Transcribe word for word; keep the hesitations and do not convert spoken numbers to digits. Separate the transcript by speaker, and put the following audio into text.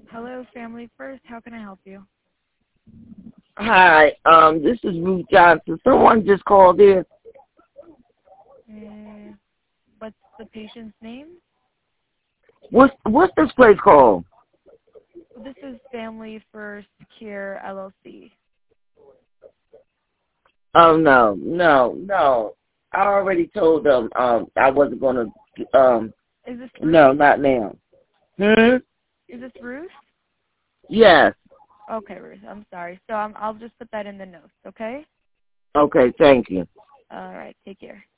Speaker 1: Hello, Family First. How can I help you?
Speaker 2: Hi, um, this is Ruth Johnson. Someone just called in.
Speaker 1: Uh, what's the patient's name?
Speaker 2: What's what's this place called?
Speaker 1: This is Family First Care L L C.
Speaker 2: Oh no, no, no. I already told them um I wasn't gonna um
Speaker 1: Is this Ruth?
Speaker 2: no, not now. Hmm?
Speaker 1: Is this Ruth?
Speaker 2: Yes.
Speaker 1: Okay, Ruth. I'm sorry. So um, I'll just put that in the notes, okay?
Speaker 2: Okay, thank you.
Speaker 1: All right. Take care.